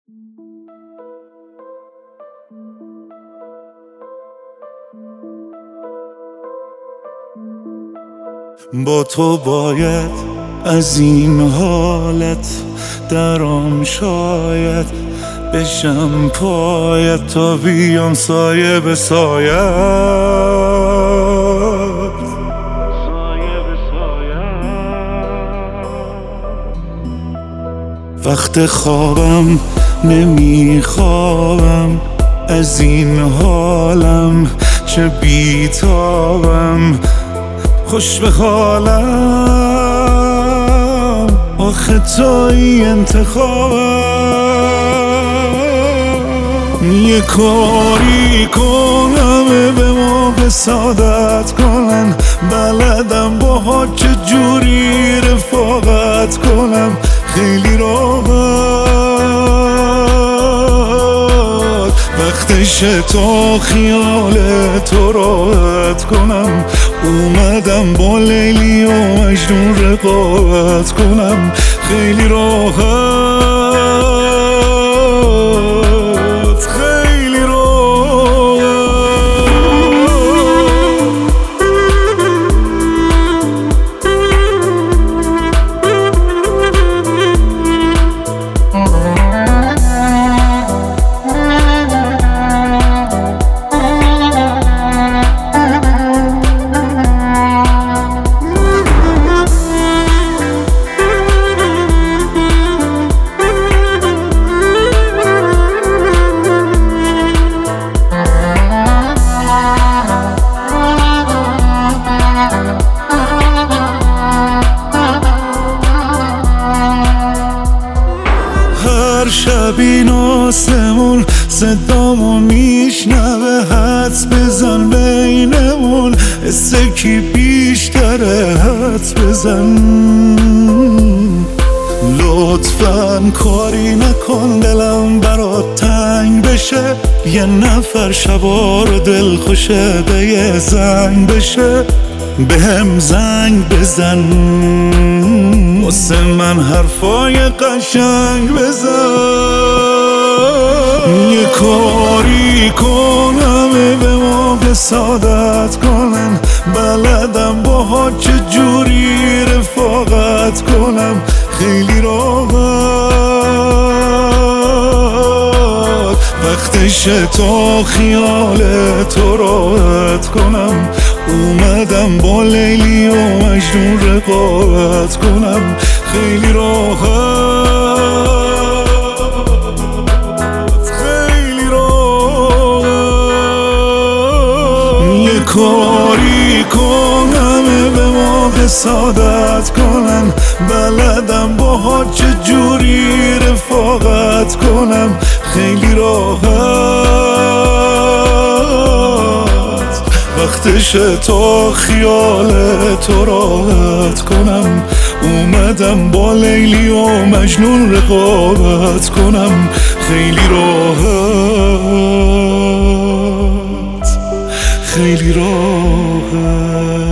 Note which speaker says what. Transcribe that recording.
Speaker 1: با تو باید از این حالت درام، شاید بشم پایت تا بیام سایه به سایت. وقت خوابم نمیخوابم از این حالم، چه بیتابم خوش به حالم، آخه توی انتخابم. یه کاری کنم به موقع سعادت کنن، بلدم با چه جوری رفاقت کنم، خیلی راحت وقتشه تا خیال تو راحت کنم. اومدم با لیلی و مجنون رقابت کنم، خیلی راحت، خیلی راحت. شب این آسمون صدامو میشنوه، حدس بزن بینمون حسه کی بیشتره، حدس بزن. لطفاً کاری نکن دلم برات تنگ بشه، یه نفر شبا رو دل خوشه به یه زنگ بشه، به هم زنگ بزن واسه من حرفای قشنگ بزن. یه کاری کنم به موقع سعادت کنن، بلدم با چه جوری رفاقت کنم، خیلی راحت وقتشه تا خیال تو راحت کنم. اومدم با لیلی و مجنون رقابت کنم، خیلی راحت، خیلی راحت. یه کاری کنم به موقع سعادت کنن، بلدم با چه جوری رفاقت کنم، خیلی راحت وقتشه تا خیال تو راحت کنم. اومدم با لیلی و مجنون رقابت کنم، خیلی راحت، خیلی راحت.